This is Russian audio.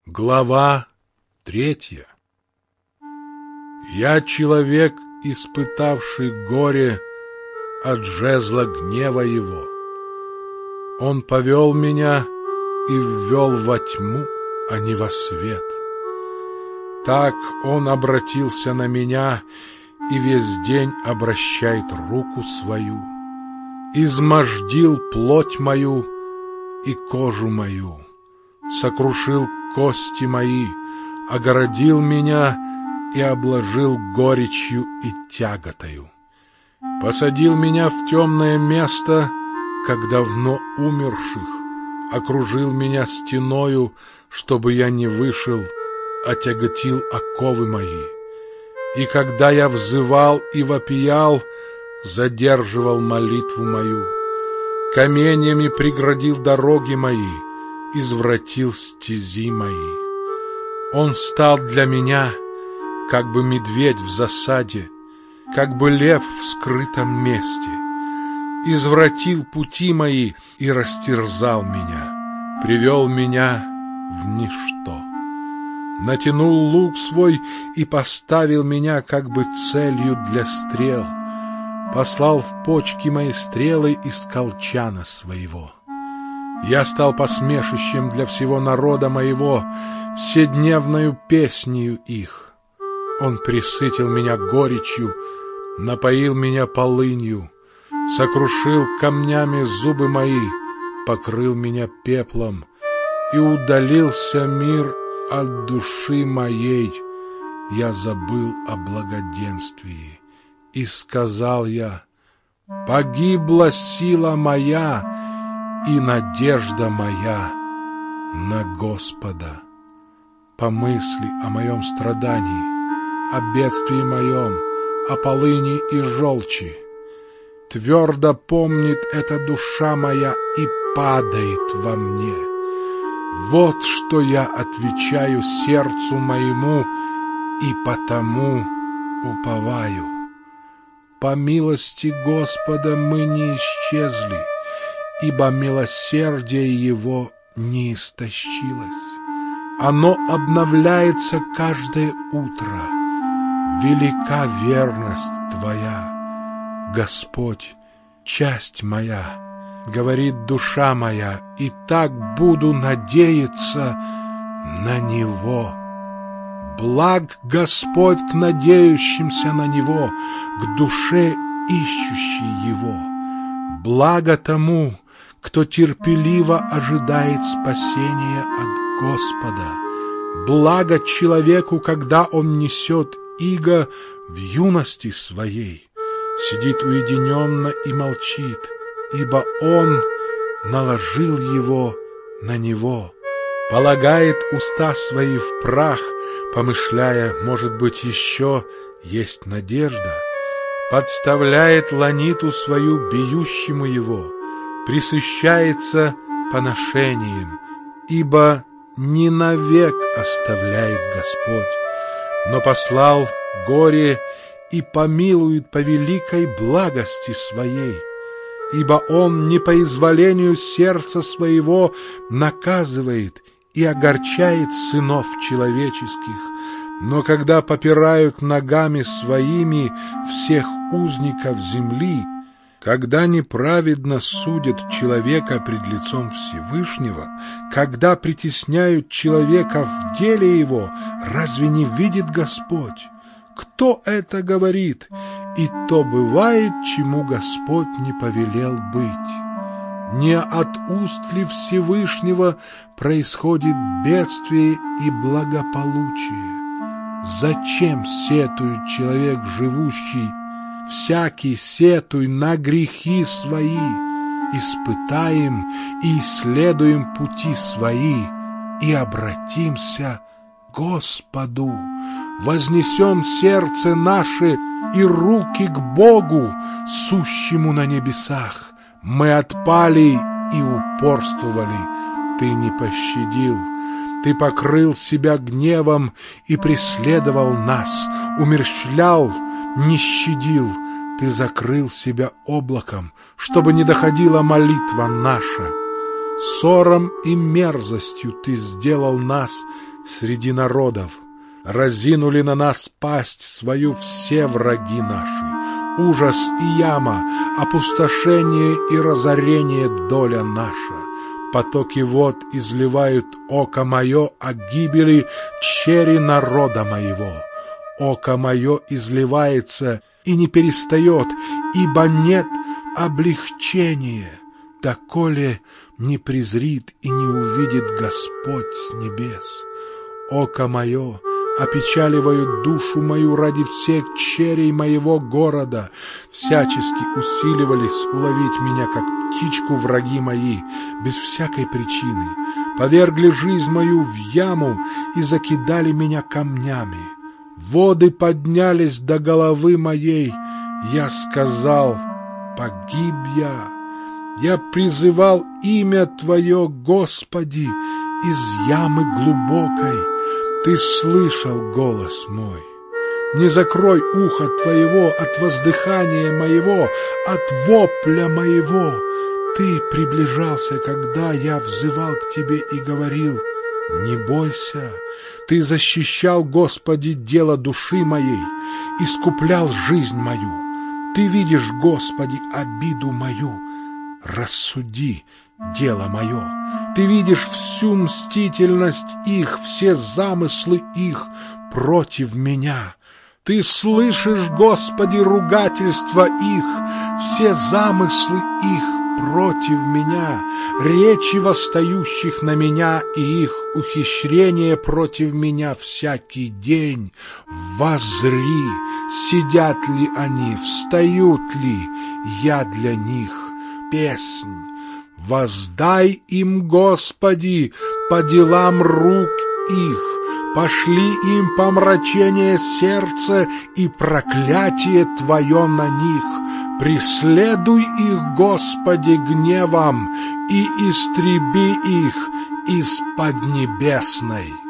Глава 3. Я человек, испытавший горе от жезла гнева его. Он повел меня и ввел во тьму, а не во свет. Так он обратился на меня и весь день обращает руку свою, измождил плоть мою и кожу мою, сокрушил кости мои, огородил меня и обложил горечью и тяготою. Посадил меня в темное место, как давно умерших, окружил меня стеною, чтобы я не вышел, отяготил оковы мои. И когда я взывал и вопиял, задерживал молитву мою. Каменьями преградил дороги мои, извратил стези мои. Он стал для меня, как бы медведь в засаде, как бы лев в скрытом месте. Извратил пути мои и растерзал меня, привел меня в ничто. Натянул лук свой и поставил меня как бы целью для стрел. Послал в почки мои стрелы из колчана своего. Я стал посмешищем для всего народа моего, вседневною песнею их. Он пресытил меня горечью, напоил меня полынью, сокрушил камнями зубы мои, покрыл меня пеплом, и удалился мир от души моей. Я забыл о благоденствии, и сказал я: погибла сила моя и надежда моя на Господа. Помысли о моем страдании, о бедствии моем, о полыни и желчи. Твердо помнит эта душа моя и падает во мне. Вот что я отвечаю сердцу моему, и потому уповаю. По милости Господа мы не исчезли, ибо милосердие Его не истощилось. Оно обновляется каждое утро. Велика верность Твоя, Господь, часть моя. Говорит душа моя, и так буду надеяться на Него. Благ Господь к надеющимся на Него, к душе ищущей Его. Благо тому, кто терпеливо ожидает спасения от Господа. Благо человеку, когда он несет иго в юности своей, сидит уединенно и молчит, ибо он наложил его на него. Полагает уста свои в прах, помышляя, может быть, еще есть надежда. Подставляет ланиту свою бьющему его, пресыщается поношением, ибо не навек оставляет Господь, но послал горе и помилует по великой благости своей. Ибо Он не по изволению сердца своего наказывает и огорчает сынов человеческих, но когда попирают ногами своими всех узников земли, когда неправедно судят человека пред лицом Всевышнего, когда притесняют человека в деле его, разве не видит Господь? Кто это говорит? И то бывает, чему Господь не повелел быть. Не от уст ли Всевышнего происходит бедствие и благополучие? Зачем сетует человек живущий? Всякий сетуй на грехи свои. Испытаем и исследуем пути свои, и обратимся к Господу. Вознесем сердце наше и руки к Богу, сущему на небесах. Мы отпали и упорствовали, Ты не пощадил. Ты покрыл себя гневом и преследовал нас, умерщвлял, не щадил. Ты закрыл себя облаком, чтобы не доходила молитва наша. Ссором и мерзостью Ты сделал нас, среди народов. Разинули на нас пасть свою все враги наши. Ужас и яма, опустошение и разорение доля наша. Потоки вод изливают око мое о гибели чери народа моего. Око мое изливается и не перестает, ибо нет облегчения, доколе не презрит и не увидит Господь с небес. Око мое опечаливают душу мою ради всех черей моего города, всячески усиливались уловить меня, как птичку, враги мои, без всякой причины, повергли жизнь мою в яму и закидали меня камнями. Воды поднялись до головы моей, я сказал: погиб я. Я призывал имя Твое, Господи, из ямы глубокой. Ты слышал голос мой. Не закрой ухо Твоего от воздыхания моего, от вопля моего. Ты приближался, когда я взывал к Тебе и говорил: не бойся. Ты защищал, Господи, дело души моей, искуплял жизнь мою. Ты видишь, Господи, обиду мою, рассуди дело мое. Ты видишь всю мстительность их, все замыслы их против меня. Ты слышишь, Господи, ругательства их, все замыслы их против меня, речи восстающих на меня и их ухищрения против меня всякий день. Воззри, сидят ли они, встают ли, я для них песнь. Воздай им, Господи, по делам рук их, пошли им помрачение сердца и проклятие Твое на них. Преследуй их, Господи, гневом и истреби их из поднебесной.